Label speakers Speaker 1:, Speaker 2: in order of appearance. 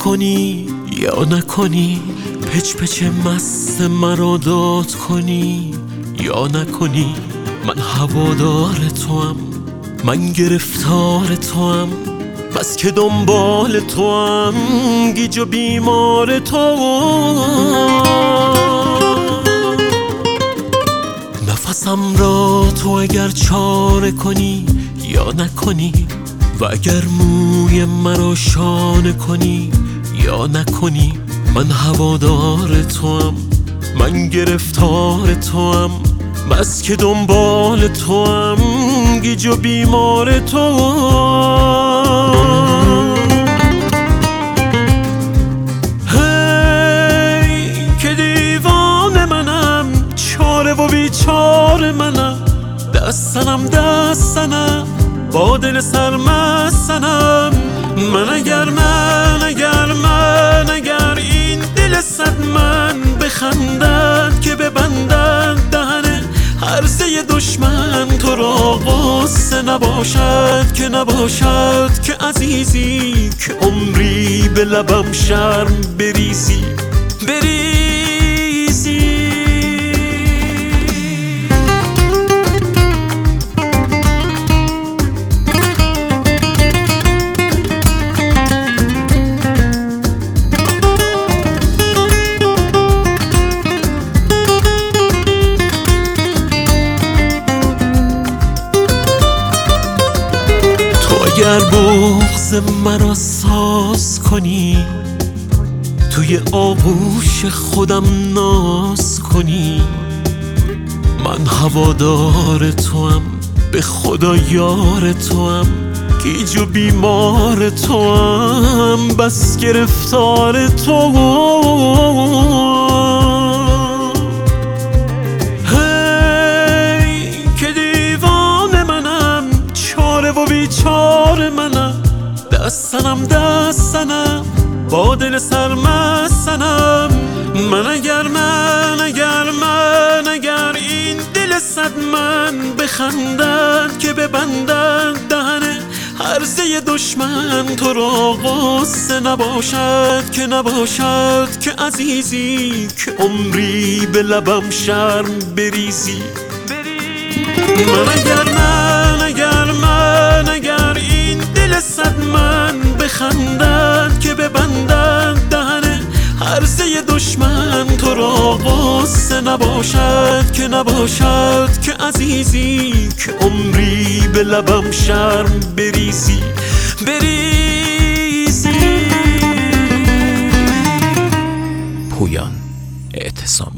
Speaker 1: کنی یا نکنی، پچ پچ مست مرا داد کنی یا نکنی. من هوادار توام، من گرفتار توام، بس که دنبال توام، گیج و بیمار توام. نفسم را تو اگر چاره کنی یا نکنی، و اگر موی مرا شانه کنی یا نکنی. من هوادار توام، من گرفتار توام، بس که دنبال توام، گیج و بیمار توام. هی که دیوانه منم، چاره و بیچاره منم، دستنم با دل سرمستنم. من اگر این دل صد من بخندد که ببندد دهن هرزه دشمن، تو را غصه نباشد که عزیزی، که عمری به لبم شرم بریزی. اگر بغض مرا ساز کنی، توی آغوش خودم ناز کنی. من هوادار توام، به خدا یار توام، گیج و بیمار توام، بس گرفتار توام. و بیچاره منم، دستنم با دل سرمستنم. من اگر این دل صد من بخندد که ببندد دهن هرزه دشمن، تو را غصه نباشد که عزیزی، که عمری به لبم شرم بریزی. من اگر این دل صد من بخندد که ببندد دهن هرزه دشمن، تو را غصه نباشد که عزیزی، که عمری به لبم شرم بریزی.
Speaker 2: پویان اعتصامی.